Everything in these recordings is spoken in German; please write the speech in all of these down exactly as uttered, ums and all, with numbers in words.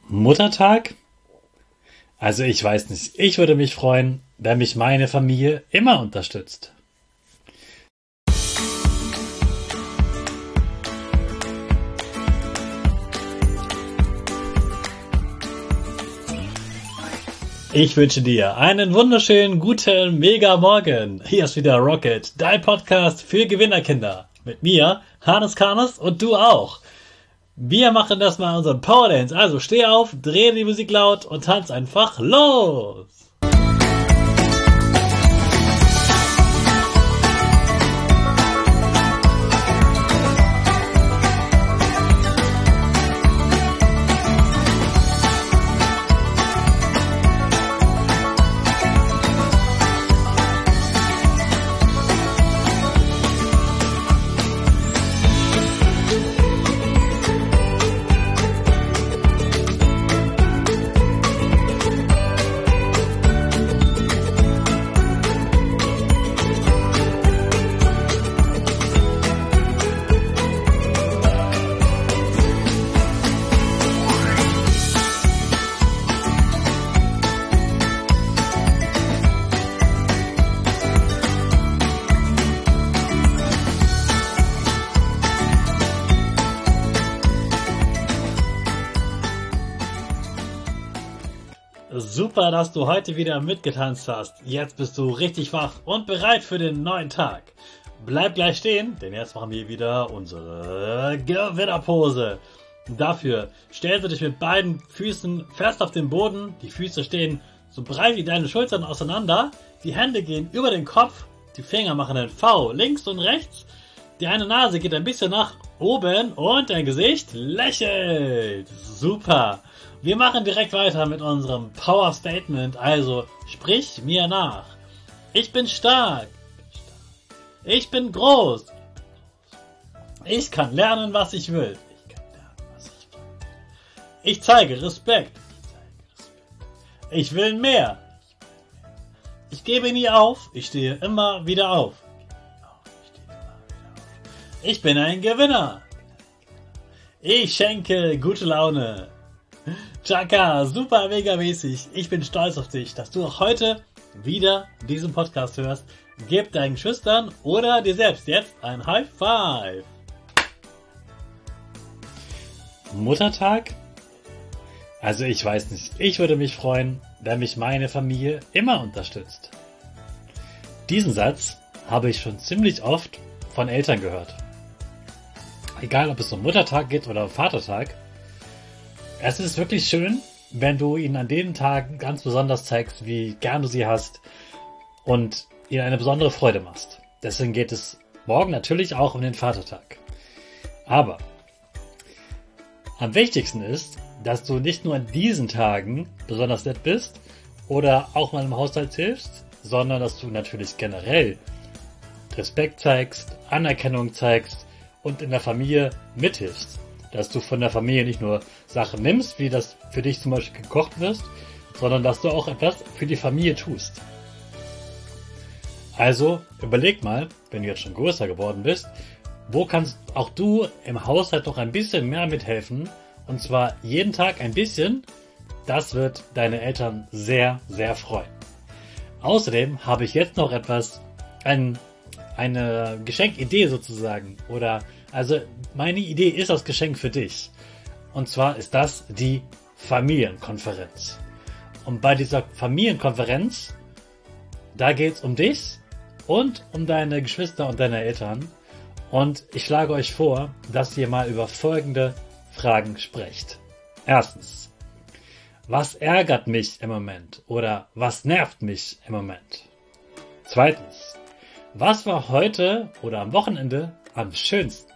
Muttertag? Also ich weiß nicht. Ich würde mich freuen, wenn mich meine Familie immer unterstützt. Ich wünsche dir einen wunderschönen, guten, mega Morgen. Hier ist wieder Rocket, dein Podcast für Gewinnerkinder. Mit mir, Hannes Karnes und du auch. Wir machen das mal unseren Power Dance. Also steh auf, dreh die Musik laut und tanz einfach los. Super, dass du heute wieder mitgetanzt hast. Jetzt bist du richtig wach und bereit für den neuen Tag. Bleib gleich stehen, denn jetzt machen wir wieder unsere Gewinnerpose. Dafür stellst du dich mit beiden Füßen fest auf den Boden. Die Füße stehen so breit wie deine Schultern auseinander. Die Hände gehen über den Kopf. Die Finger machen ein V links und rechts. Die eine Nase geht ein bisschen nach oben und dein Gesicht lächelt. Super. Wir machen direkt weiter mit unserem Power Statement, also sprich mir nach. Ich bin stark. Ich bin groß. Ich kann lernen, was ich will. Ich zeige Respekt. Ich will mehr. Ich gebe nie auf. Ich stehe immer wieder auf. Ich bin ein Gewinner. Ich schenke gute Laune. Chaka, super mega mäßig. Ich bin stolz auf dich, dass du auch heute wieder diesen Podcast hörst. Gib deinen Schüchtern oder dir selbst jetzt ein High Five. Muttertag? Also ich weiß nicht. Ich würde mich freuen, wenn mich meine Familie immer unterstützt. Diesen Satz habe ich schon ziemlich oft von Eltern gehört. Egal, ob es um Muttertag geht oder um Vatertag. Es ist wirklich schön, wenn du ihnen an den Tagen ganz besonders zeigst, wie gern du sie hast und ihnen eine besondere Freude machst. Deswegen geht es morgen natürlich auch um den Vatertag. Aber am wichtigsten ist, dass du nicht nur an diesen Tagen besonders nett bist oder auch mal im Haushalt hilfst, sondern dass du natürlich generell Respekt zeigst, Anerkennung zeigst und in der Familie mithilfst. Dass du von der Familie nicht nur Sachen nimmst, wie das für dich zum Beispiel gekocht wirst, sondern dass du auch etwas für die Familie tust. Also überleg mal, wenn du jetzt schon größer geworden bist, wo kannst auch du im Haushalt noch ein bisschen mehr mithelfen, und zwar jeden Tag ein bisschen. Das wird deine Eltern sehr, sehr freuen. Außerdem habe ich jetzt noch etwas, ein, eine Geschenkidee sozusagen, oder also meine Idee ist das Geschenk für dich. Und zwar ist das die Familienkonferenz. Und bei dieser Familienkonferenz, da geht es um dich und um deine Geschwister und deine Eltern. Und ich schlage euch vor, dass ihr mal über folgende Fragen sprecht. Erstens, was ärgert mich im Moment oder was nervt mich im Moment? Zweitens, was war heute oder am Wochenende am schönsten?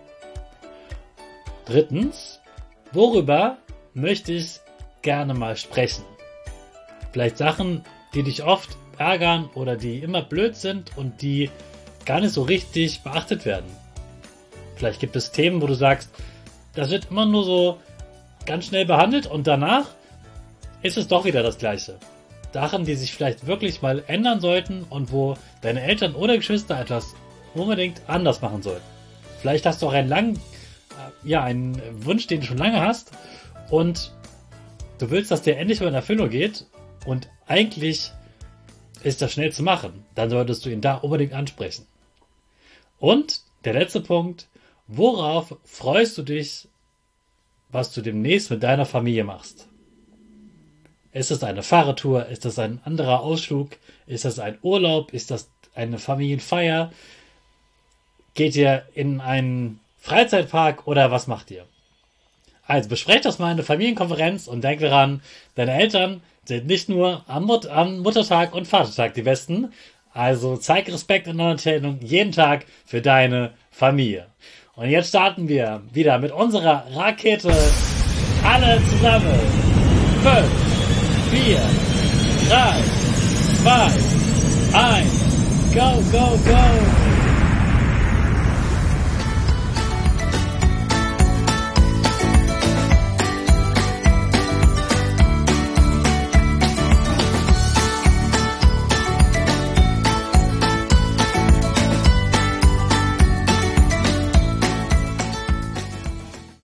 Drittens, worüber möchte ich gerne mal sprechen? Vielleicht Sachen, die dich oft ärgern oder die immer blöd sind und die gar nicht so richtig beachtet werden. Vielleicht gibt es Themen, wo du sagst, das wird immer nur so ganz schnell behandelt und danach ist es doch wieder das Gleiche. Sachen, die sich vielleicht wirklich mal ändern sollten und wo deine Eltern oder Geschwister etwas unbedingt anders machen sollten. Vielleicht hast du auch einen langen, ja, einen Wunsch, den du schon lange hast und du willst, dass der endlich mal in Erfüllung geht und eigentlich ist das schnell zu machen, dann solltest du ihn da unbedingt ansprechen. Und der letzte Punkt, worauf freust du dich, was du demnächst mit deiner Familie machst? Ist das eine Fahrradtour? Ist das ein anderer Ausflug? Ist das ein Urlaub? Ist das eine Familienfeier? Geht ihr in einen Freizeitpark oder was macht ihr? Also besprecht das mal in der Familienkonferenz und denkt daran, deine Eltern sind nicht nur am, Mut- am Muttertag und Vatertag die Besten. Also zeig Respekt und Anerkennung jeden Tag für deine Familie. Und jetzt starten wir wieder mit unserer Rakete. Alle zusammen. Fünf, vier, drei, zwei, eins. Go, go, go.